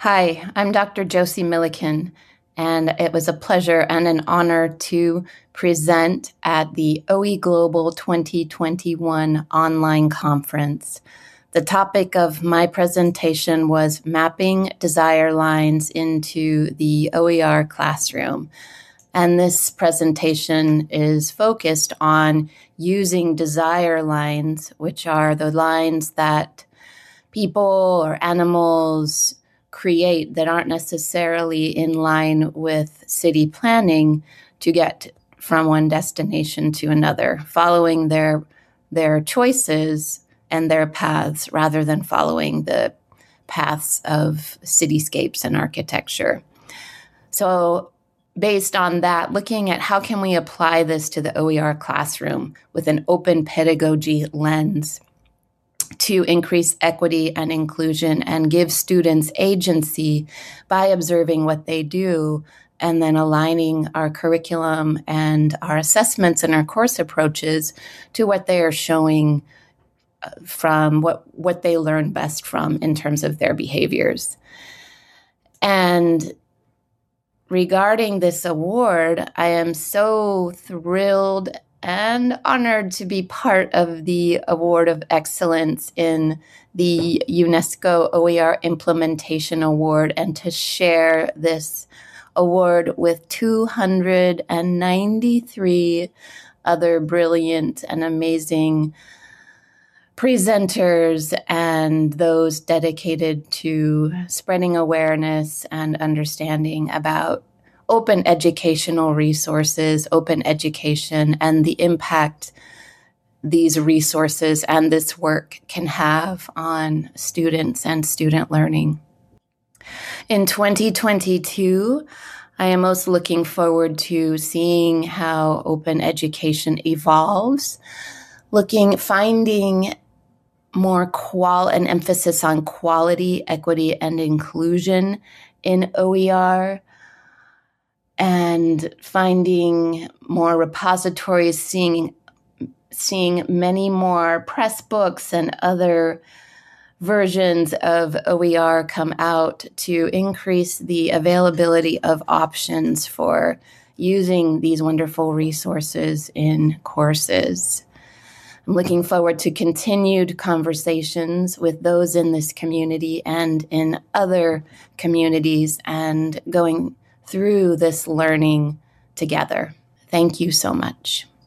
Hi, I'm Dr. Josie Milliken, and it was a pleasure and an honor to present at the OE Global 2021 online conference. The topic of my presentation was mapping desire lines into the OER classroom. And this presentation is focused on using desire lines, which are the lines that people or animals create that aren't necessarily in line with city planning to get from one destination to another, following their choices and their paths rather than following the paths of cityscapes and architecture. So based on that, looking at how can we apply this to the OER classroom with an open pedagogy lens to increase equity and inclusion and give students agency by observing what they do and then aligning our curriculum and our assessments and our course approaches to what they are showing from what they learn best from in terms of their behaviors. And regarding this award, I am so thrilled and honored to be part of the Award of Excellence in the UNESCO OER Implementation Award and to share this award with 293 other brilliant and amazing presenters and those dedicated to spreading awareness and understanding about open educational resources, open education, and the impact these resources and this work can have on students and student learning. In 2022, I am most looking forward to seeing how open education evolves, finding more an emphasis on quality, equity, and inclusion in OER, and finding more repositories, seeing many more press books and other versions of OER come out to increase the availability of options for using these wonderful resources in courses. I'm looking forward to continued conversations with those in this community and in other communities and going through this learning together. Thank you so much.